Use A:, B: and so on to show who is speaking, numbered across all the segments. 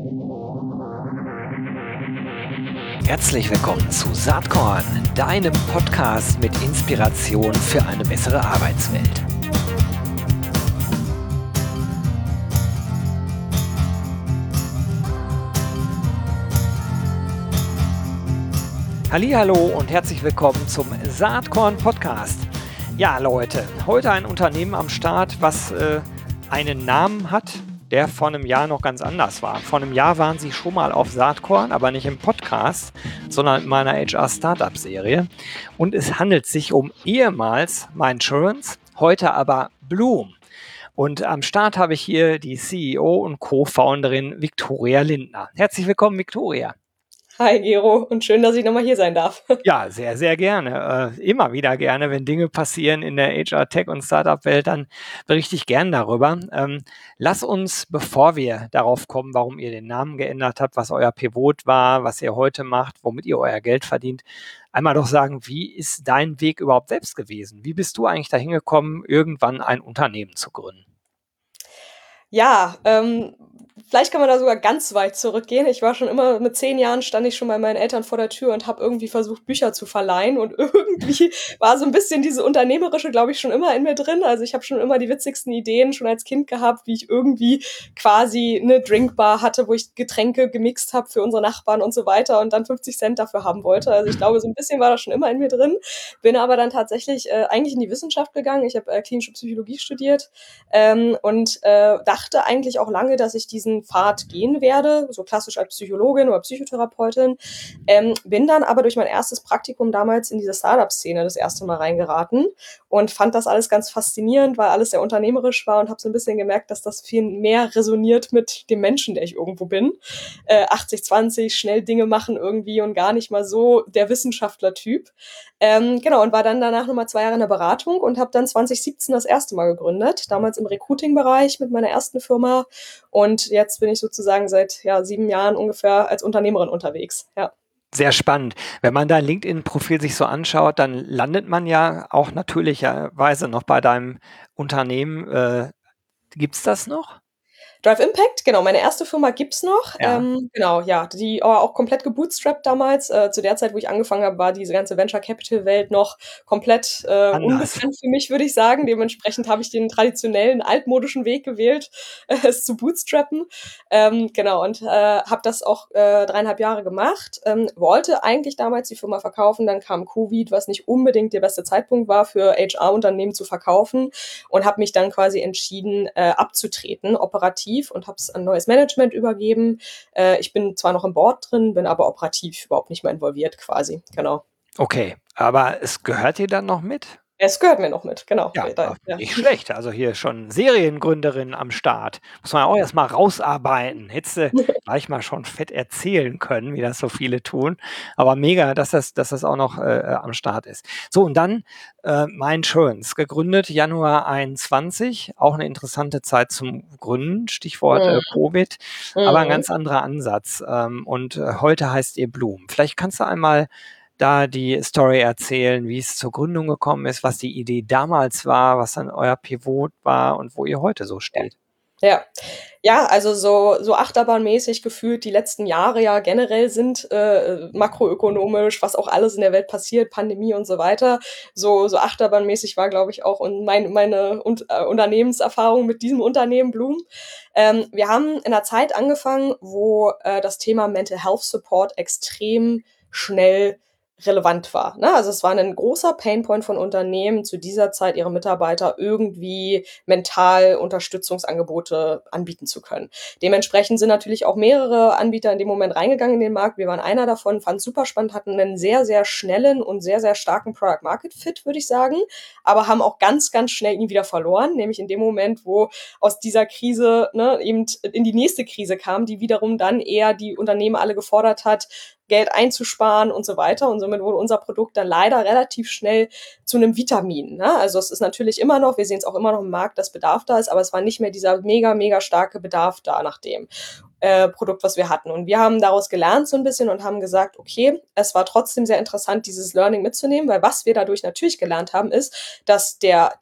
A: Herzlich willkommen zu Saatkorn, deinem Podcast mit Inspiration für eine bessere Arbeitswelt. Hallihallo und herzlich willkommen zum Saatkorn Podcast. Ja, Leute, heute ein Unternehmen am Start, was einen Namen hat, der vor einem Jahr noch ganz anders war. Vor einem Jahr waren sie schon mal auf Saatkorn, aber nicht im Podcast, sondern in meiner HR-Startup-Serie. Und es handelt sich um ehemals Mindsurance, heute aber Bloom. Und am Start habe ich hier die CEO und Co-Founderin Viktoria Lindner. Herzlich willkommen, Viktoria.
B: Hi Gero und schön, dass ich nochmal hier sein darf.
A: Ja, sehr, sehr gerne. Immer wieder gerne, wenn Dinge passieren in der HR-Tech- und Startup-Welt, dann berichte ich gern darüber. Lass uns, bevor wir darauf kommen, warum ihr den Namen geändert habt, was euer Pivot war, was ihr heute macht, womit ihr euer Geld verdient, einmal doch sagen, wie ist dein Weg überhaupt selbst gewesen? Wie bist du eigentlich dahin gekommen, irgendwann ein Unternehmen zu gründen?
B: Ja, vielleicht kann man da sogar ganz weit zurückgehen. Ich war schon immer mit 10 Jahren stand ich schon bei meinen Eltern vor der Tür und habe irgendwie versucht, Bücher zu verleihen. Und irgendwie war so ein bisschen diese Unternehmerische, glaube ich, schon immer in mir drin. Also ich habe schon immer die witzigsten Ideen schon als Kind gehabt, wie ich irgendwie quasi eine Drinkbar hatte, wo ich Getränke gemixt habe für unsere Nachbarn und so weiter und dann 50 Cent dafür haben wollte. Also ich glaube, so ein bisschen war das schon immer in mir drin. Bin aber dann tatsächlich eigentlich in die Wissenschaft gegangen. Ich habe klinische Psychologie studiert und dachte eigentlich auch lange, dass ich diesen Pfad gehen werde, so klassisch als Psychologin oder Psychotherapeutin. Bin dann aber durch mein erstes Praktikum damals in diese Startup-Szene das erste Mal reingeraten und fand das alles ganz faszinierend, weil alles sehr unternehmerisch war und habe so ein bisschen gemerkt, dass das viel mehr resoniert mit dem Menschen, der ich irgendwo bin. 80-20, schnell Dinge machen irgendwie und gar nicht mal so der Wissenschaftler-Typ. Genau, und war dann danach nochmal 2 Jahre in der Beratung und habe dann 2017 das erste Mal gegründet, damals im Recruiting-Bereich mit meiner ersten Firma. Und jetzt bin ich sozusagen seit 7 Jahren ungefähr als Unternehmerin unterwegs. Ja.
A: Sehr spannend. Wenn man dein LinkedIn-Profil sich so anschaut, dann landet man ja auch natürlicherweise noch bei deinem Unternehmen. Gibt's das noch?
B: Drive Impact, genau, meine erste Firma gibt's noch.
A: Ja.
B: Genau, ja, die war auch komplett gebootstrapped damals. Zu der Zeit, wo ich angefangen habe, war diese ganze Venture Capital Welt noch komplett
A: Anders.
B: unbekannt für mich, würde ich sagen. Dementsprechend habe ich den traditionellen, altmodischen Weg gewählt, es zu bootstrappen. Genau, und habe das auch 3,5 Jahre gemacht. Wollte eigentlich damals die Firma verkaufen, dann kam Covid, was nicht unbedingt der beste Zeitpunkt war für HR-Unternehmen zu verkaufen und habe mich dann quasi entschieden, abzutreten, operativ und habe es an neues Management übergeben. Ich bin zwar noch im Board drin, bin aber operativ überhaupt nicht mehr involviert quasi, genau.
A: Okay, aber es gehört dir dann noch mit?
B: Es gehört mir noch mit, genau.
A: Ja,
B: Ja.
A: nicht schlecht. Also hier schon Seriengründerin am Start. Muss man auch erst mal rausarbeiten. Hättest du gleich mal schon fett erzählen können, wie das so viele tun. Aber mega, dass das auch noch am Start ist. So, und dann Mindsurance, gegründet Januar 21. Auch eine interessante Zeit zum Gründen, Stichwort Covid, aber ein ganz anderer Ansatz. Und heute heißt ihr Bloom. Vielleicht kannst du einmal da die Story erzählen, wie es zur Gründung gekommen ist, was die Idee damals war, was dann euer Pivot war und wo ihr heute so steht.
B: Ja, also so achterbahnmäßig gefühlt die letzten Jahre ja generell sind makroökonomisch, was auch alles in der Welt passiert, Pandemie und so weiter. So achterbahnmäßig war, glaube ich, auch meine Unternehmenserfahrung mit diesem Unternehmen Bloom. Wir haben in einer Zeit angefangen, wo das Thema Mental Health Support extrem schnell relevant war. Ne? Also es war ein großer Painpoint von Unternehmen, zu dieser Zeit ihre Mitarbeiter irgendwie mental Unterstützungsangebote anbieten zu können. Dementsprechend sind natürlich auch mehrere Anbieter in dem Moment reingegangen in den Markt. Wir waren einer davon, fanden es super spannend, hatten einen sehr, sehr schnellen und sehr, sehr starken Product Market Fit, würde ich sagen, aber haben auch ganz, ganz schnell ihn wieder verloren, nämlich in dem Moment, wo aus dieser Krise eben in die nächste Krise kam, die wiederum dann eher die Unternehmen alle gefordert hat, Geld einzusparen und so weiter. Und somit wurde unser Produkt dann leider relativ schnell zu einem Vitamin. Ne? Also es ist natürlich immer noch, wir sehen es auch immer noch im Markt, dass Bedarf da ist, aber es war nicht mehr dieser mega, mega starke Bedarf da nach dem. Produkt, was wir hatten. Und wir haben daraus gelernt so ein bisschen und haben gesagt, okay, es war trotzdem sehr interessant, dieses Learning mitzunehmen, weil was wir dadurch natürlich gelernt haben, ist, dass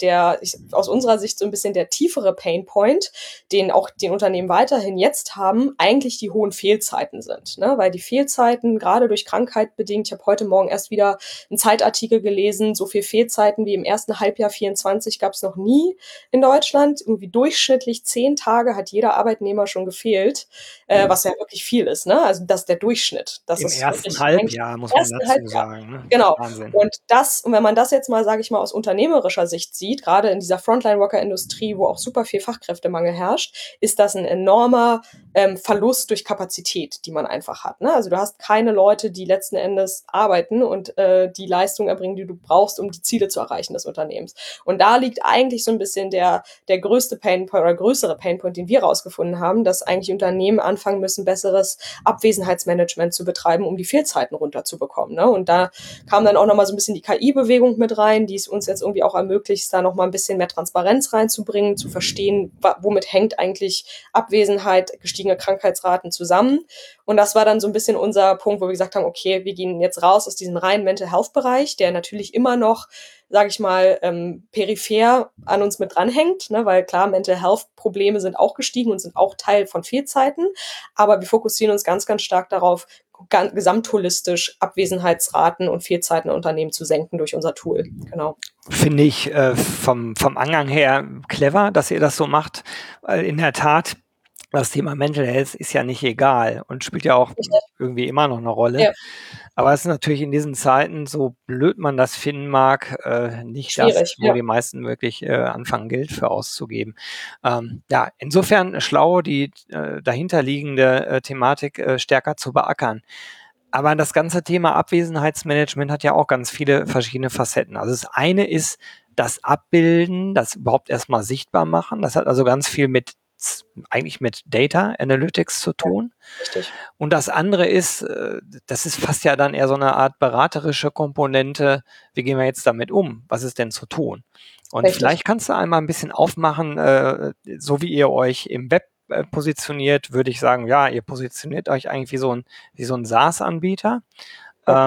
B: aus unserer Sicht so ein bisschen der tiefere Painpoint, den auch die Unternehmen weiterhin jetzt haben, eigentlich die hohen Fehlzeiten sind. Ne? Weil die Fehlzeiten, gerade durch Krankheit bedingt, ich habe heute Morgen erst wieder einen Zeitartikel gelesen, so viel Fehlzeiten wie im ersten Halbjahr 24 gab es noch nie in Deutschland. Irgendwie durchschnittlich 10 Tage hat jeder Arbeitnehmer schon gefehlt, was ja wirklich viel ist. Ne? Also das ist der Durchschnitt. Das
A: Im
B: ist
A: ersten
B: wirklich eigentlich
A: Halbjahr, muss man dazu sagen. Ne?
B: Genau.
A: Wahnsinn.
B: Und wenn man das jetzt mal, sage ich mal, aus unternehmerischer Sicht sieht, gerade in dieser Frontline-Worker-Industrie, wo auch super viel Fachkräftemangel herrscht, ist das ein enormer Verlust durch Kapazität, die man einfach hat. Ne? Also du hast keine Leute, die letzten Endes arbeiten und die Leistung erbringen, die du brauchst, um die Ziele zu erreichen des Unternehmens. Und da liegt eigentlich so ein bisschen der größte Painpoint oder größere Painpoint, den wir rausgefunden haben, dass eigentlich Unternehmen anfangen müssen, besseres Abwesenheitsmanagement zu betreiben, um die Fehlzeiten runterzubekommen. Ne? Und da kam dann auch nochmal so ein bisschen die KI-Bewegung mit rein, die es uns jetzt irgendwie auch ermöglicht, da nochmal ein bisschen mehr Transparenz reinzubringen, zu verstehen, womit hängt eigentlich Abwesenheit, gestiegene Krankheitsraten zusammen. Und das war dann so ein bisschen unser Punkt, wo wir gesagt haben, okay, wir gehen jetzt raus aus diesem reinen Mental Health-Bereich, der natürlich immer noch, sage ich mal, peripher an uns mit dranhängt, ne? Weil klar, Mental Health-Probleme sind auch gestiegen und sind auch Teil von Fehlzeiten, aber wir fokussieren uns ganz, ganz stark darauf, gesamtholistisch Abwesenheitsraten und Fehlzeiten in Unternehmen zu senken durch unser Tool. Genau.
A: Finde ich vom Angang her clever, dass ihr das so macht, weil in der Tat das Thema Mental Health ist ja nicht egal und spielt ja auch irgendwie immer noch eine Rolle. Ja. Aber es ist natürlich in diesen Zeiten, so blöd man das finden mag, nicht schwierig, das, wo die meisten wirklich anfangen, Geld für auszugeben. Ja, insofern schlau, die dahinterliegende Thematik stärker zu beackern. Aber das ganze Thema Abwesenheitsmanagement hat ja auch ganz viele verschiedene Facetten. Also das eine ist das Abbilden, das überhaupt erstmal sichtbar machen. Das hat also ganz viel eigentlich mit Data Analytics zu tun. Ja, richtig. Und das andere ist, das ist fast ja dann eher so eine Art beraterische Komponente. Wie gehen wir jetzt damit um? Was ist denn zu tun? Und richtig. Vielleicht kannst du einmal ein bisschen aufmachen, so wie ihr euch im Web positioniert, würde ich sagen, ja, ihr positioniert euch eigentlich wie so ein SaaS-Anbieter. Ja.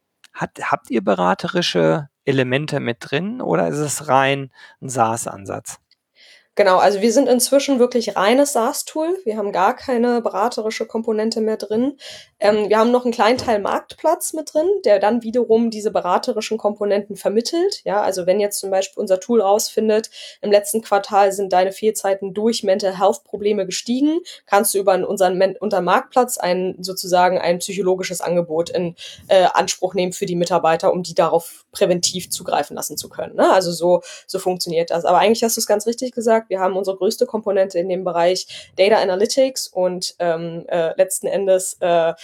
A: Habt ihr beraterische Elemente mit drin oder ist es rein ein SaaS-Ansatz?
B: Genau, also wir sind inzwischen wirklich reines SaaS-Tool. Wir haben gar keine beraterische Komponente mehr drin. Wir haben noch einen kleinen Teil Marktplatz mit drin, der dann wiederum diese beraterischen Komponenten vermittelt. Ja, also wenn jetzt zum Beispiel unser Tool rausfindet, im letzten Quartal sind deine Fehlzeiten durch Mental Health Probleme gestiegen, kannst du über unseren Marktplatz sozusagen ein psychologisches Angebot in Anspruch nehmen für die Mitarbeiter, um die darauf präventiv zugreifen lassen zu können. Ne? Also so funktioniert das. Aber eigentlich hast du es ganz richtig gesagt. Wir haben unsere größte Komponente in dem Bereich Data Analytics und letzten Endes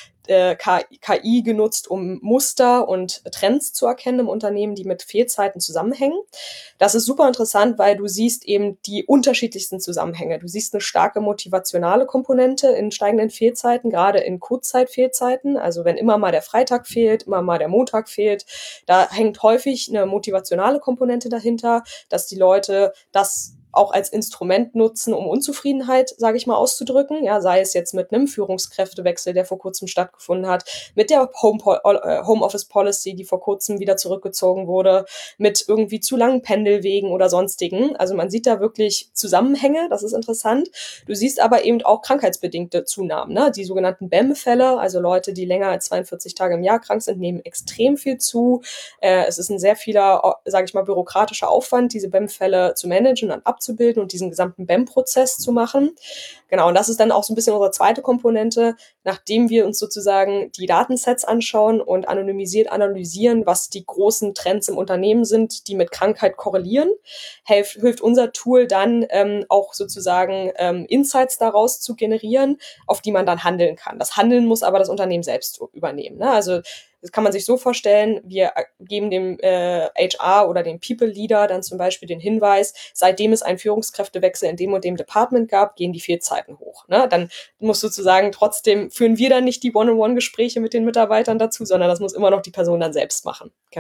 B: KI genutzt, um Muster und Trends zu erkennen im Unternehmen, die mit Fehlzeiten zusammenhängen. Das ist super interessant, weil du siehst eben die unterschiedlichsten Zusammenhänge. Du siehst eine starke motivationale Komponente in steigenden Fehlzeiten, gerade in Kurzzeitfehlzeiten. Also wenn immer mal der Freitag fehlt, immer mal der Montag fehlt, da hängt häufig eine motivationale Komponente dahinter, dass die Leute das auch als Instrument nutzen, um Unzufriedenheit, sage ich mal, auszudrücken. Ja, sei es jetzt mit einem Führungskräftewechsel, der vor kurzem stattgefunden hat, mit der Homeoffice Policy, die vor kurzem wieder zurückgezogen wurde, mit irgendwie zu langen Pendelwegen oder sonstigen. Also man sieht da wirklich Zusammenhänge, das ist interessant. Du siehst aber eben auch krankheitsbedingte Zunahmen. Ne? Die sogenannten BEM-Fälle, also Leute, die länger als 42 Tage im Jahr krank sind, nehmen extrem viel zu. Es ist ein sehr vieler, sage ich mal, bürokratischer Aufwand, diese BEM-Fälle zu managen und abzubilden und diesen gesamten BEM-Prozess zu machen. Genau, und das ist dann auch so ein bisschen unsere zweite Komponente, nachdem wir uns sozusagen die Datensets anschauen und anonymisiert analysieren, was die großen Trends im Unternehmen sind, die mit Krankheit korrelieren, hilft unser Tool dann auch sozusagen Insights daraus zu generieren, auf die man dann handeln kann. Das Handeln muss aber das Unternehmen selbst übernehmen. Ne? Also das kann man sich so vorstellen, wir geben dem HR oder dem People Leader dann zum Beispiel den Hinweis, seitdem es einen Führungskräftewechsel in dem und dem Department gab, gehen die Fehlzeiten hoch. Ne? Dann muss sozusagen trotzdem, führen wir dann nicht die One-on-One-Gespräche mit den Mitarbeitern dazu, sondern das muss immer noch die Person dann selbst machen. Genau.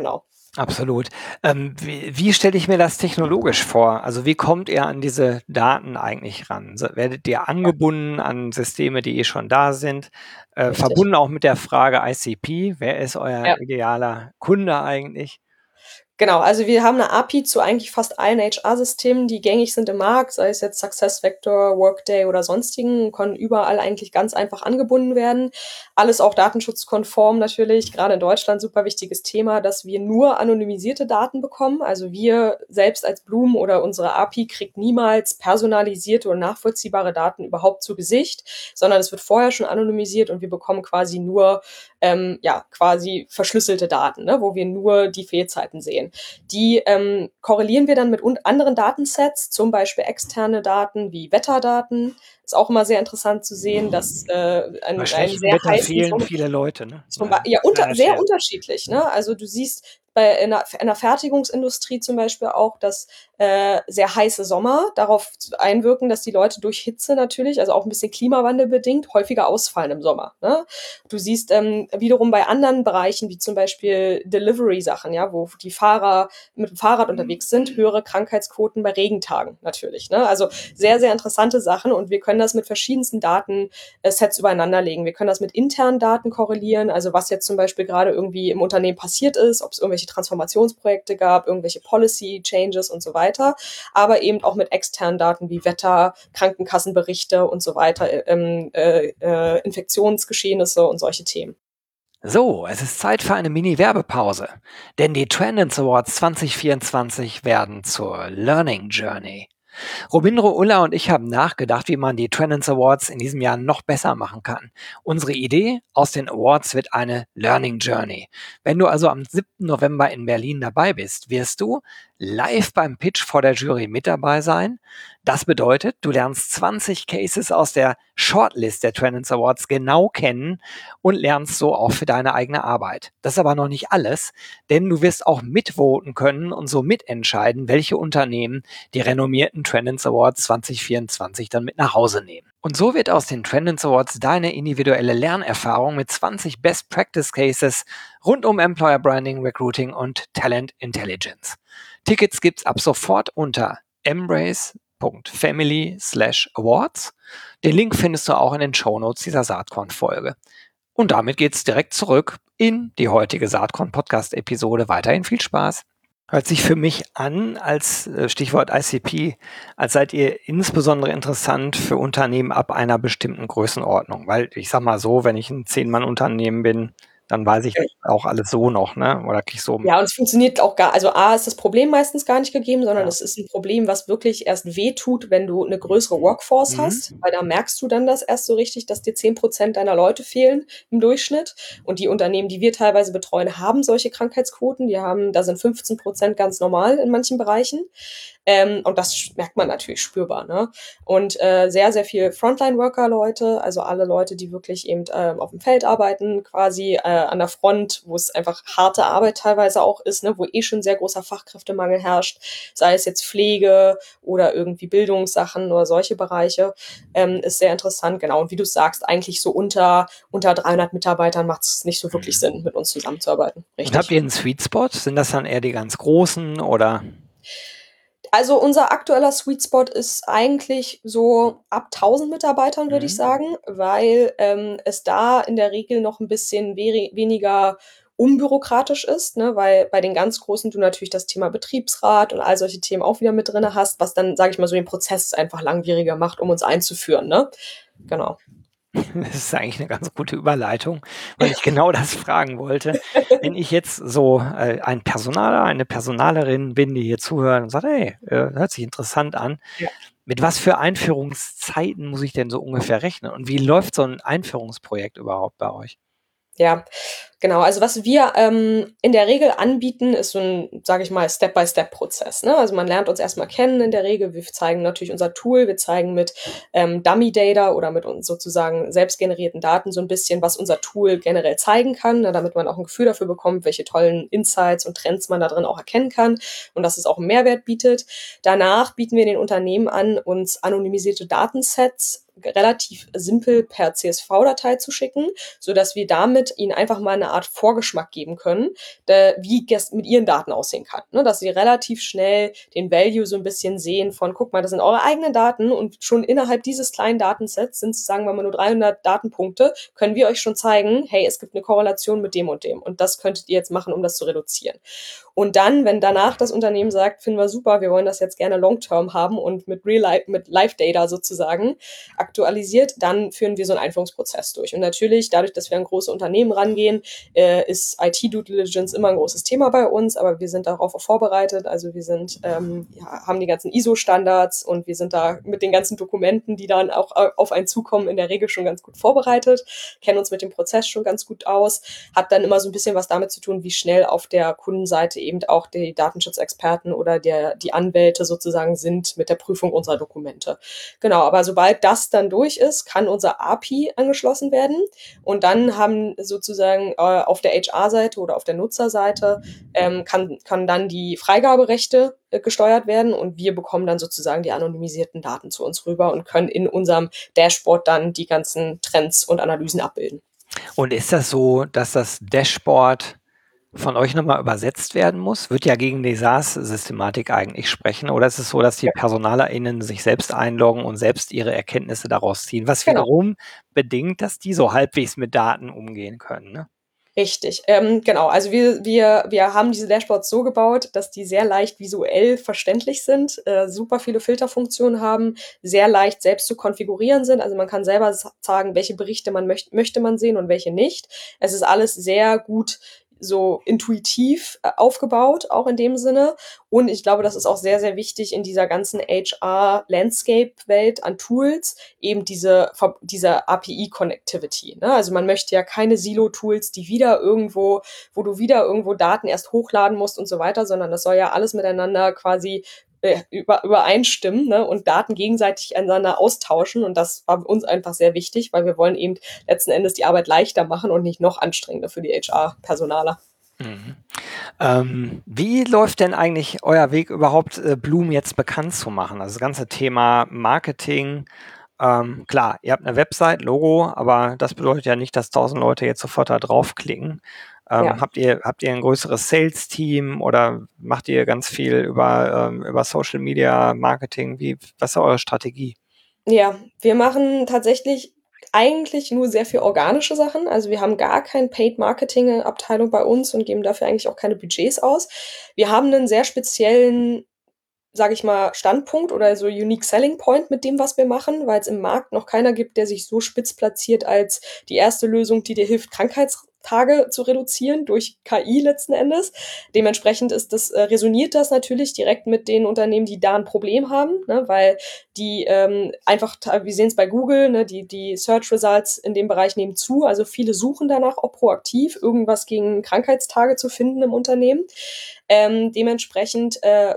A: Absolut. Wie stelle ich mir das technologisch vor? Also, wie kommt ihr an diese Daten eigentlich ran? Werdet ihr
B: Ja,
A: angebunden an Systeme, die eh schon da sind?
B: richtig.
A: Verbunden auch mit der Frage ICP, wer ist euer
B: Ja.
A: idealer Kunde eigentlich?
B: Genau, also wir haben 'ne API zu eigentlich fast allen HR-Systemen, die gängig sind im Markt, sei es jetzt SuccessFactors, Workday oder sonstigen, können überall eigentlich ganz einfach angebunden werden. Alles auch datenschutzkonform natürlich, grade in Deutschland super wichtiges Thema, dass wir nur anonymisierte Daten bekommen. Also wir selbst als Blumen oder unsere API kriegt niemals personalisierte und nachvollziehbare Daten überhaupt zu Gesicht, sondern es wird vorher schon anonymisiert und wir bekommen quasi nur, ja, quasi verschlüsselte Daten, ne, wo wir nur die Fehlzeiten sehen. Die korrelieren wir dann mit anderen Datensets, zum Beispiel externe Daten wie Wetterdaten. Ist auch immer sehr interessant zu sehen, dass
A: Bei
B: ein
A: schlechtem
B: sehr
A: Wetter
B: heißen
A: fehlen
B: Sommer
A: viele Leute, ne?
B: ja,
A: Kleiner
B: sehr
A: Scherz.
B: unterschiedlich, ne? Also, du siehst bei in der Fertigungsindustrie zum Beispiel auch, dass, sehr heiße Sommer darauf einwirken, dass die Leute durch Hitze natürlich, also auch ein bisschen klimawandelbedingt, häufiger ausfallen im Sommer, ne? Du siehst, wiederum bei anderen Bereichen, wie zum Beispiel Delivery-Sachen, ja, wo die Fahrer mit dem Fahrrad unterwegs sind, höhere Krankheitsquoten bei Regentagen natürlich, ne? Also, sehr, sehr interessante Sachen und wir können das mit verschiedensten Daten Sets übereinander legen. Wir können das mit internen Daten korrelieren, also was jetzt zum Beispiel gerade irgendwie im Unternehmen passiert ist, ob es irgendwelche Transformationsprojekte gab, irgendwelche Policy Changes und so weiter, aber eben auch mit externen Daten wie Wetter, Krankenkassenberichte und so weiter, Infektionsgeschehnisse und solche Themen.
A: So, es ist Zeit für eine Mini-Werbepause, denn die Trendance Awards 2024 werden zur Learning Journey. Robindro Ulla und ich haben nachgedacht, wie man die Trendance Awards in diesem Jahr noch besser machen kann. Unsere Idee aus den Awards wird eine Learning Journey. Wenn du also am 7. November in Berlin dabei bist, wirst du live beim Pitch vor der Jury mit dabei sein. Das bedeutet, du lernst 20 Cases aus der Shortlist der Trendance Awards genau kennen und lernst so auch für deine eigene Arbeit. Das ist aber noch nicht alles, denn du wirst auch mitvoten können und so mitentscheiden, welche Unternehmen die renommierten Trendance Awards 2024 dann mit nach Hause nehmen. Und so wird aus den Trendance Awards deine individuelle Lernerfahrung mit 20 Best Practice Cases rund um Employer Branding, Recruiting und Talent Intelligence. Tickets gibt's ab sofort unter embrace.family/awards. Den Link findest du auch in den Shownotes dieser Saatkorn-Folge. Und damit geht's direkt zurück in die heutige Saatkorn-Podcast-Episode. Weiterhin viel Spaß. Hört sich für mich an, als Stichwort ICP, als seid ihr insbesondere interessant für Unternehmen ab einer bestimmten Größenordnung. Weil ich sag mal so, wenn ich ein 10-Mann-Unternehmen bin, dann weiß ich auch alles so noch, ne? Oder krieg so,
B: Ja, und es funktioniert auch gar also, A ist das Problem meistens gar nicht gegeben, sondern
A: ja.
B: es ist 'n Problem, was wirklich erst wehtut, wenn du 'ne größere Workforce hast,
A: Mhm.
B: weil da merkst du dann das erst so richtig, dass dir 10% deiner Leute fehlen im Durchschnitt. Und die Unternehmen, die wir teilweise betreuen, haben solche Krankheitsquoten. Da sind 15% ganz normal in manchen Bereichen. Und das merkt man natürlich spürbar, ne? Und sehr, sehr viel Frontline-Worker-Leute, also alle Leute, die wirklich eben auf dem Feld arbeiten, quasi an der Front, wo es einfach harte Arbeit teilweise auch ist, ne? Wo eh schon sehr großer Fachkräftemangel herrscht, sei es jetzt Pflege oder irgendwie Bildungssachen oder solche Bereiche, ist sehr interessant, genau. Und wie du sagst, eigentlich so unter 300 Mitarbeitern macht es nicht so wirklich
A: Mhm.
B: Sinn, mit uns zusammenzuarbeiten.
A: Und habt
B: Richtig.
A: ihr einen Sweet Spot? Sind das dann eher die ganz großen oder?
B: Also, unser aktueller Sweet Spot ist eigentlich so ab 1.000 Mitarbeitern, würde ich
A: Mhm.
B: sagen, weil, es da in der Regel noch 'n bisschen weniger unbürokratisch ist, ne, weil bei den ganz Großen du natürlich das Thema Betriebsrat und all solche Themen auch wieder mit drinne hast, was dann, sage ich mal, so den Prozess einfach langwieriger macht, um uns einzuführen, ne? Genau.
A: Das ist eigentlich eine ganz gute Überleitung, weil ich genau das fragen wollte. Wenn ich jetzt so, ein Personaler, eine Personalerin bin, die hier zuhört und sagt: „Hey, hört sich interessant an.“
B: Ja.
A: Mit was für Einführungszeiten muss ich denn so ungefähr rechnen? Und wie läuft so ein Einführungsprojekt überhaupt bei euch?
B: Ja, genau. Also, was wir, in der Regel anbieten, ist so 'n, sage ich mal, Step-by-Step-Prozess, ne? Also, man lernt uns erst mal kennen in der Regel. Wir zeigen natürlich unser Tool. Wir zeigen mit, Dummy Data oder mit uns sozusagen selbst generierten Daten so 'n bisschen, was unser Tool generell zeigen kann, ne, damit man auch 'n Gefühl dafür bekommt, welche tollen Insights und Trends man da drin auch erkennen kann und dass es auch 'n Mehrwert bietet. Danach bieten wir den Unternehmen an, uns anonymisierte Datensets relativ simpel per CSV-Datei zu schicken, sodass wir damit ihnen einfach mal eine Art Vorgeschmack geben können, wie es mit ihren Daten aussehen kann. Ne? Dass sie relativ schnell den Value so ein bisschen sehen von, guck mal, das sind eure eigenen Daten und schon innerhalb dieses kleinen Datensets sind es, sagen wir mal, nur 300 Datenpunkte, können wir euch schon zeigen, hey, es gibt eine Korrelation mit dem und dem und das könntet ihr jetzt machen, um das zu reduzieren. Und dann, wenn danach das Unternehmen sagt, finden wir super, wir wollen das jetzt gerne long-term haben und mit mit Live-Data sozusagen aktualisiert, dann führen wir so einen Einführungsprozess durch. Und natürlich, dadurch, dass wir an große Unternehmen rangehen, ist IT-Due Diligence immer ein großes Thema bei uns, aber wir sind darauf auch vorbereitet. Also wir sind, haben die ganzen ISO-Standards und wir sind da mit den ganzen Dokumenten, die dann auch auf einen zukommen, in der Regel schon ganz gut vorbereitet, kennen uns mit dem Prozess schon ganz gut aus, hat dann immer so ein bisschen was damit zu tun, wie schnell auf der Kundenseite eben auch die Datenschutzexperten oder die Anwälte sozusagen sind mit der Prüfung unserer Dokumente. Genau, aber sobald das dann durch ist, kann unser API angeschlossen werden und dann haben sozusagen auf der HR-Seite oder auf der Nutzerseite kann dann die Freigaberechte gesteuert werden und wir bekommen dann sozusagen die anonymisierten Daten zu uns rüber und können in unserem Dashboard dann die ganzen Trends und Analysen abbilden.
A: Und ist das so, dass das Dashboard von euch nochmal übersetzt werden muss? Wird ja gegen die SaaS-Systematik eigentlich sprechen. Oder ist es so, dass die PersonalerInnen sich selbst einloggen und selbst ihre Erkenntnisse daraus ziehen, was
B: Genau.
A: wiederum bedingt, dass die so halbwegs mit Daten umgehen können, ne?
B: Richtig, genau. Also wir haben diese Dashboards so gebaut, dass die sehr leicht visuell verständlich sind, super viele Filterfunktionen haben, sehr leicht selbst zu konfigurieren sind. Also man kann selber sagen, welche Berichte man möchte man sehen und welche nicht. Es ist alles sehr gut so intuitiv aufgebaut, auch in dem Sinne. Und ich glaube, das ist auch sehr, sehr wichtig in dieser ganzen HR-Landscape-Welt an Tools, eben diese API-Connectivity. Ne? Also man möchte ja keine Silo-Tools, wo du wieder irgendwo Daten erst hochladen musst und so weiter, sondern das soll ja alles miteinander quasi übereinstimmen, ne, und Daten gegenseitig einander austauschen. Und das war uns einfach sehr wichtig, weil wir wollen eben letzten Endes die Arbeit leichter machen und nicht noch anstrengender für die HR-Personaler.
A: Wie läuft denn eigentlich euer Weg überhaupt, Bloom jetzt bekannt zu machen? Also das ganze Thema Marketing, klar, ihr habt eine Website, Logo, aber das bedeutet ja nicht, dass 1000 Leute jetzt sofort da draufklicken.
B: Ja.
A: Habt ihr ein größeres Sales-Team oder macht ihr ganz viel über Social Media Marketing? Was ist eure Strategie?
B: Ja, wir machen tatsächlich eigentlich nur sehr viel organische Sachen. Also wir haben gar keine Paid-Marketing-Abteilung bei uns und geben dafür eigentlich auch keine Budgets aus. Wir haben einen sehr speziellen, sage ich mal, Standpunkt oder so Unique Selling Point mit dem, was wir machen, weil es im Markt noch keiner gibt, der sich so spitz platziert als die erste Lösung, die dir hilft, Krankheitstage zu reduzieren durch KI letzten Endes. Dementsprechend resoniert das natürlich direkt mit den Unternehmen, die da ein Problem haben, ne, weil die einfach, wir sehen es bei Google, ne, die Search Results in dem Bereich nehmen zu, also viele suchen danach auch proaktiv, irgendwas gegen Krankheitstage zu finden im Unternehmen. Dementsprechend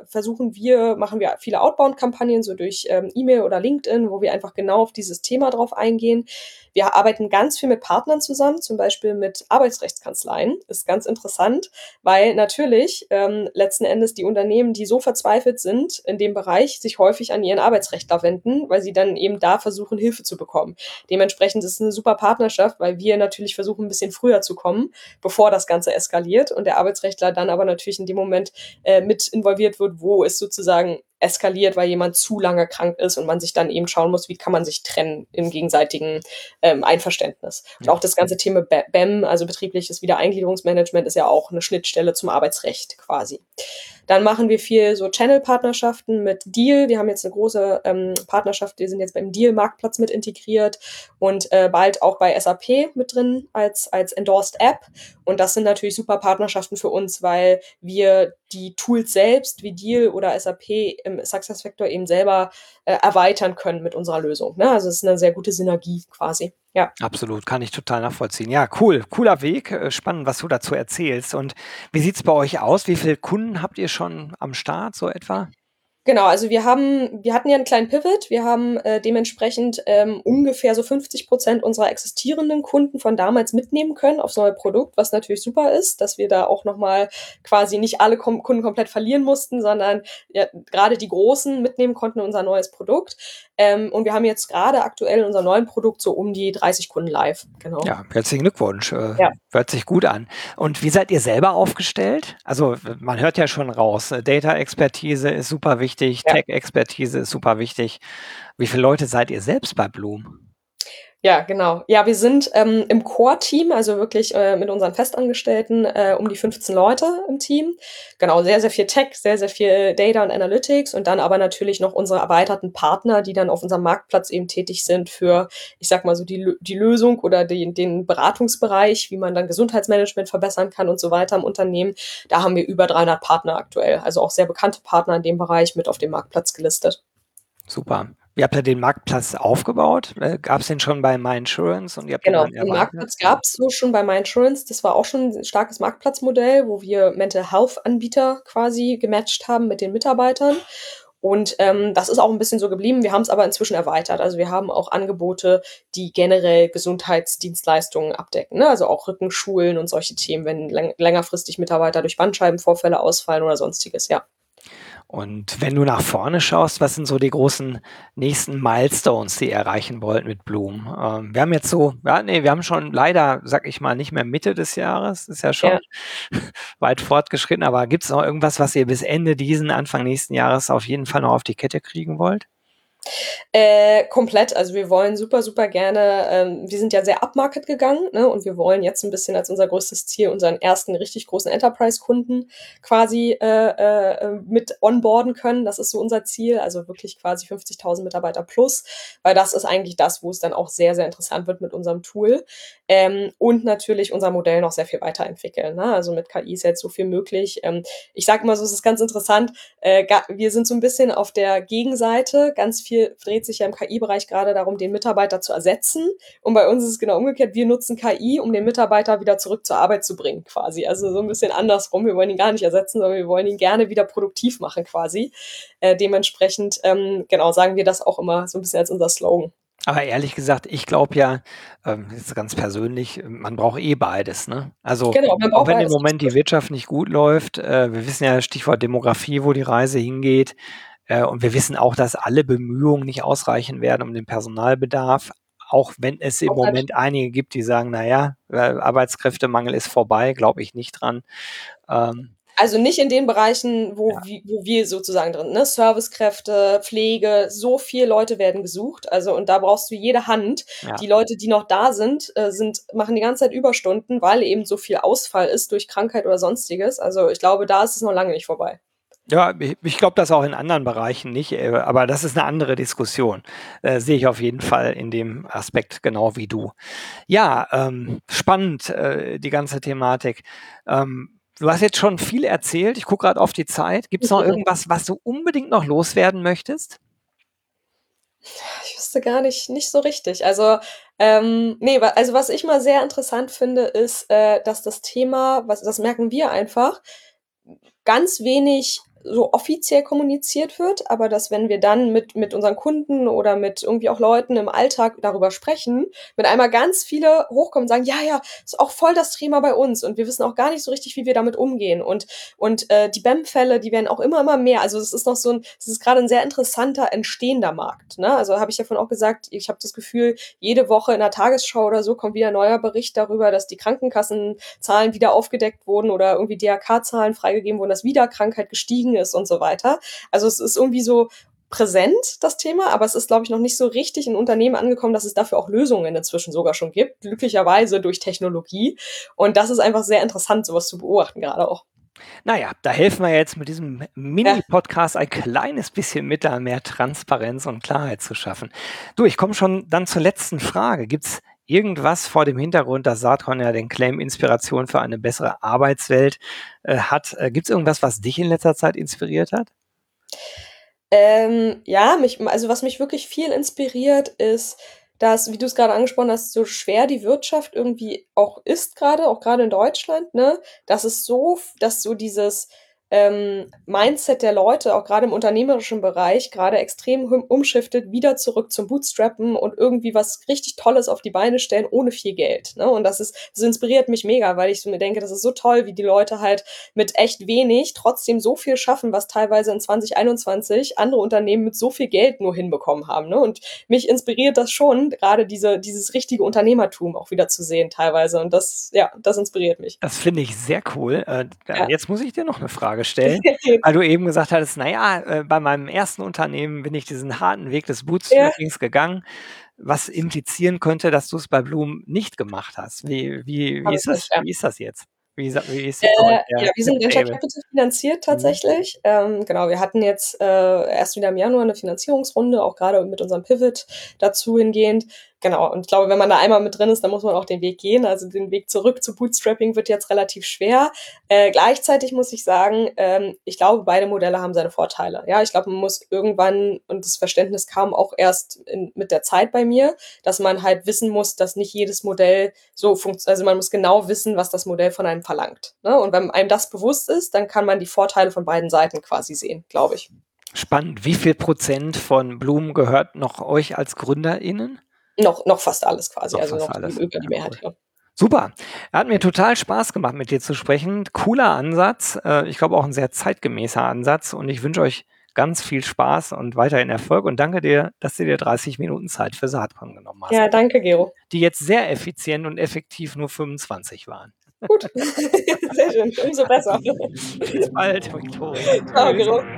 B: machen wir viele Outbound-Kampagnen, so durch E-Mail oder LinkedIn, wo wir einfach genau auf dieses Thema drauf eingehen. Wir arbeiten ganz viel mit Partnern zusammen, zum Beispiel mit Arbeitsrechtskanzleien. Ist ganz interessant, weil natürlich letzten Endes die Unternehmen, die so verzweifelt sind in dem Bereich, sich häufig an ihren Arbeitsrechtler wenden, weil sie dann eben da versuchen, Hilfe zu bekommen. Dementsprechend ist es eine super Partnerschaft, weil wir natürlich versuchen, ein bisschen früher zu kommen, bevor das Ganze eskaliert und der Arbeitsrechtler dann aber natürlich in dem Moment mit involviert wird, wo es sozusagen eskaliert, weil jemand zu lange krank ist und man sich dann eben schauen muss, wie kann man sich trennen im gegenseitigen Einverständnis. Und auch das ganze Thema BEM, also betriebliches Wiedereingliederungsmanagement, ist ja auch eine Schnittstelle zum Arbeitsrecht quasi. Dann machen wir viel so Channel-Partnerschaften mit Deal. Wir haben jetzt eine große Partnerschaft, wir sind jetzt beim Deal-Marktplatz mit integriert und bald auch bei SAP mit drin als Endorsed App. Und das sind natürlich super Partnerschaften für uns, weil wir die Tools selbst wie Deal oder SAP im SuccessFactors eben selber erweitern können mit unserer Lösung. Ne? Also es ist eine sehr gute Synergie quasi. Ja.
A: Absolut, kann ich total nachvollziehen. Ja, cool, cooler Weg, spannend, was du dazu erzählst. Und wie sieht's bei euch aus? Wie viele Kunden habt ihr schon am Start, so etwa?
B: Genau, also wir hatten ja einen kleinen Pivot. Wir haben dementsprechend ungefähr so 50% unserer existierenden Kunden von damals mitnehmen können aufs neue Produkt, was natürlich super ist, dass wir da auch nochmal quasi nicht alle Kunden komplett verlieren mussten, sondern ja, gerade die Großen mitnehmen konnten in unser neues Produkt. Und wir haben jetzt gerade aktuell in unserem neuen Produkt so um die 30 Kunden live. Genau.
A: Ja, herzlichen Glückwunsch.
B: Ja.
A: Hört sich gut an. Und wie seid ihr selber aufgestellt? Also man hört ja schon raus, Data-Expertise ist super wichtig,
B: Ja.
A: Tech-Expertise ist super wichtig. Wie viele Leute seid ihr selbst bei Bloom?
B: Ja, genau. Ja, wir sind im Core-Team, also wirklich mit unseren Festangestellten um die 15 Leute im Team. Genau, sehr, sehr viel Tech, sehr, sehr viel Data und Analytics und dann aber natürlich noch unsere erweiterten Partner, die dann auf unserem Marktplatz eben tätig sind für, ich sag mal so, die Lösung oder den Beratungsbereich, wie man dann Gesundheitsmanagement verbessern kann und so weiter im Unternehmen. Da haben wir über 300 Partner aktuell, also auch sehr bekannte Partner in dem Bereich mit auf dem Marktplatz gelistet.
A: Super. Wie habt ihr den Marktplatz aufgebaut? Gab es den schon bei MyInsurance und ihr habt ihn
B: Genau,
A: dann
B: den
A: erweitert?
B: Marktplatz gab's so schon bei MyInsurance. Das war auch schon 'n starkes Marktplatzmodell, wo wir Mental Health Anbieter quasi gematcht haben mit den Mitarbeitern. Und, das ist auch 'n bisschen so geblieben. Wir haben's aber inzwischen erweitert. Also, wir haben auch Angebote, die generell Gesundheitsdienstleistungen abdecken, ne? Also, auch Rückenschulen und solche Themen, wenn längerfristig Mitarbeiter durch Bandscheibenvorfälle ausfallen oder Sonstiges, ja.
A: Und wenn du nach vorne schaust, was sind so die großen nächsten Milestones, die ihr erreichen wollt mit Bloom? Wir haben jetzt so ja, ne, wir haben schon leider, sage ich mal, nicht mehr Mitte des Jahres, ist ja
B: Ja.
A: schon weit fortgeschritten, aber gibt's noch irgendwas, was ihr bis Ende diesen, Anfang nächsten Jahres auf jeden Fall noch auf die Kette kriegen wollt?
B: Komplett. Also wir wollen super, super gerne wir sind ja sehr upmarket gegangen, ne, und wir wollen jetzt ein bisschen als unser größtes Ziel unseren ersten richtig großen Enterprise-Kunden quasi, mit onboarden können. Das ist so unser Ziel, also wirklich quasi 50.000 Mitarbeiter plus, weil das ist eigentlich das, wo es dann auch sehr, sehr interessant wird mit unserem Tool. Und natürlich unser Modell noch sehr viel weiterentwickeln, ne? Also mit KI ist jetzt so viel möglich. Ich sage immer so, es ist ganz interessant, wir sind so ein bisschen auf der Gegenseite. Ganz viel dreht sich ja im KI-Bereich gerade darum, den Mitarbeiter zu ersetzen. Und bei uns ist es genau umgekehrt. Wir nutzen KI, um den Mitarbeiter wieder zurück zur Arbeit zu bringen, quasi. Also so ein bisschen andersrum. Wir wollen ihn gar nicht ersetzen, sondern wir wollen ihn gerne wieder produktiv machen, quasi. Dementsprechend, genau, sagen wir das auch immer so ein bisschen als unser Slogan.
A: Aber ehrlich gesagt, ich glaube ja, jetzt ganz persönlich, man braucht eh beides, ne? Also,
B: Genau, man
A: auch
B: braucht
A: wenn im
B: beides.
A: Moment die Wirtschaft nicht gut läuft, wir wissen ja, Stichwort Demografie, wo die Reise hingeht, und wir wissen auch, dass alle Bemühungen nicht ausreichen werden um den Personalbedarf, auch wenn es im
B: Komplett.
A: Moment einige gibt, die sagen: „Na ja, Arbeitskräftemangel ist vorbei“, glaube ich nicht dran. Ähm,
B: Also nicht in den Bereichen,
A: ja,
B: wo wir sozusagen drin, ne? Servicekräfte, Pflege, so viel Leute werden gesucht. Also und da brauchst du jede Hand.
A: ja.
B: Die Leute, die noch da sind, machen die ganze Zeit Überstunden, weil eben so viel Ausfall ist durch Krankheit oder Sonstiges. Also ich glaube, da ist es noch lange nicht vorbei.
A: Ja, ich glaube das auch in anderen Bereichen nicht, aber das ist eine andere Diskussion. Sehe ich auf jeden Fall in dem Aspekt genau wie du. Ja, spannend, die ganze Thematik. Du hast jetzt schon viel erzählt. Ich gucke gerade auf die Zeit. Gibt's noch irgendwas, was du unbedingt noch loswerden möchtest?
B: Ich wüsste gar nicht so richtig. Also, ne, wa also, was ich mal sehr interessant finde, ist, dass das Thema, was das merken wir einfach, ganz wenig so offiziell kommuniziert wird, aber dass, wenn wir dann mit unseren Kunden oder mit irgendwie auch Leuten im Alltag darüber sprechen, mit einmal ganz viele hochkommen und sagen: „Ja, ja, ist auch voll das Thema bei uns und wir wissen auch gar nicht so richtig, wie wir damit umgehen.“ Und die BEM-Fälle, die werden auch immer mehr. Also, es ist grade 'n sehr interessanter, entstehender Markt, ne? Also, habe ich ja vorhin auch gesagt, ich habe das Gefühl, jede Woche in der Tagesschau oder so kommt wieder 'n neuer Bericht darüber, dass die Krankenkassenzahlen wieder aufgedeckt wurden oder irgendwie DRK-Zahlen freigegeben wurden, dass wieder Krankheit gestiegen ist und so weiter. Also, es ist irgendwie so präsent, das Thema, aber es ist, glaube ich, noch nicht so richtig in Unternehmen angekommen, dass es dafür auch Lösungen inzwischen sogar schon gibt, glücklicherweise durch Technologie. Und das ist einfach sehr interessant, so was zu beobachten grade auch.
A: Na ja, da helfen wir jetzt mit diesem
B: Ja.
A: Mini-Podcast ein kleines bisschen mit, da mehr Transparenz und Klarheit zu schaffen. Du, ich komme schon dann zur letzten Frage. Gibt's irgendwas vor dem Hintergrund, dass Saatkorn ja den Claim Inspiration für eine bessere Arbeitswelt, hat? Gibt's irgendwas, was dich in letzter Zeit inspiriert hat?
B: Ja, also, was mich wirklich viel inspiriert, ist, dass, wie du es gerade angesprochen hast, so schwer die Wirtschaft irgendwie auch ist gerade, auch gerade in Deutschland, ne? Dass so dieses, Mindset der Leute, auch gerade im unternehmerischen Bereich, gerade extrem umschiftet, wieder zurück zum Bootstrappen und irgendwie was richtig Tolles auf die Beine stellen, ohne viel Geld, ne? Und das inspiriert mich mega, weil ich so mir denke, das ist so toll, wie die Leute halt mit echt wenig trotzdem so viel schaffen, was teilweise in 2021 andere Unternehmen mit so viel Geld nur hinbekommen haben, ne? Und mich inspiriert das schon, gerade dieses richtige Unternehmertum auch wieder zu sehen teilweise. Und das inspiriert mich.
A: Das finde ich sehr cool.
B: Ja.
A: Jetzt muss ich dir noch eine Frage stellen, weil du eben gesagt hattest: „Na ja, bei meinem ersten Unternehmen bin ich diesen harten Weg des
B: Ja.
A: Bootstrappings gegangen“, was implizieren könnte, dass du es bei Blume nicht gemacht hast. Wie
B: Habe
A: ist
B: ich nicht,
A: das
B: ja.
A: wie ist das jetzt? Wie ist jetzt bei euch
B: Ja, wir
A: der
B: sind Venture
A: Payback?
B: Capital finanziert
A: Mhm.
B: tatsächlich. Genau, wir hatten jetzt erst wieder im Januar eine Finanzierungsrunde, auch gerade mit unserem Pivot dazu hingehend. Genau, und ich glaube, wenn man da einmal mit drin ist, dann muss man auch den Weg gehen. Also den Weg zurück zu Bootstrapping wird jetzt relativ schwer. Gleichzeitig muss ich sagen, ich glaube, beide Modelle haben seine Vorteile. Ja, ich glaube, man muss irgendwann, und das Verständnis kam auch erst mit der Zeit bei mir, dass man halt wissen muss, dass nicht jedes Modell so funktioniert. Also man muss genau wissen, was das Modell von einem verlangt, ne? Und wenn einem das bewusst ist, dann kann man die Vorteile von beiden Seiten quasi sehen, glaube ich.
A: Spannend. Wie viel Prozent von Blume gehört noch euch als GründerInnen?
B: Noch fast alles quasi,
A: Noch
B: also
A: fast
B: noch
A: alles.
B: über
A: Ja,
B: die Mehrheit,
A: cool.
B: ja.
A: Super. Hat mir total Spaß gemacht, mit dir zu sprechen. Cooler Ansatz. Ich glaube auch ein sehr zeitgemäßer Ansatz und ich wünsche euch ganz viel Spaß und weiterhin Erfolg und danke dir, dass du dir 30 Minuten Zeit für Saatkorn genommen hast,
B: Ja, danke, Gero.
A: die jetzt sehr effizient und effektiv nur 25 waren.
B: Gut. Sehr schön, umso besser.
A: Bis bald, Victoria.
B: Ciao,
A: Tschüss.
B: Gero.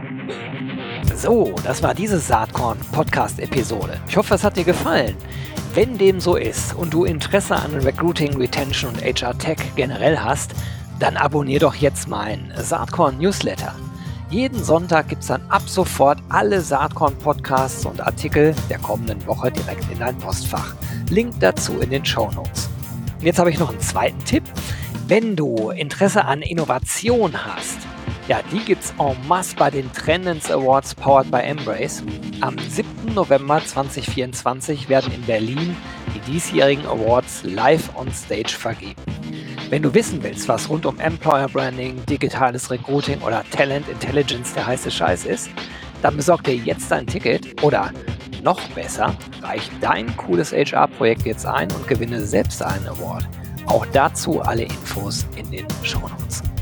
A: So, das war diese Saatkorn-Podcast-Episode. Ich hoffe, es hat dir gefallen. Wenn dem so ist und du Interesse an Recruiting, Retention und HR Tech generell hast, dann abonnier doch jetzt meinen Saatkorn-Newsletter. Jeden Sonntag gibt es dann ab sofort alle Saatkorn-Podcasts und Artikel der kommenden Woche direkt in dein Postfach. Link dazu in den Shownotes. Jetzt habe ich noch einen zweiten Tipp. Wenn du Interesse an Innovation hast, ja, die gibt's en masse bei den Trendens Awards powered by Embrace. Am 7. November 2024 werden in Berlin die diesjährigen Awards live on stage vergeben. Wenn du wissen willst, was rund um Employer Branding, digitales Recruiting oder Talent Intelligence der heiße Scheiß ist, dann besorg dir jetzt ein Ticket oder noch besser, reich dein cooles HR-Projekt jetzt ein und gewinne selbst einen Award. Auch dazu alle Infos in den Shownotes.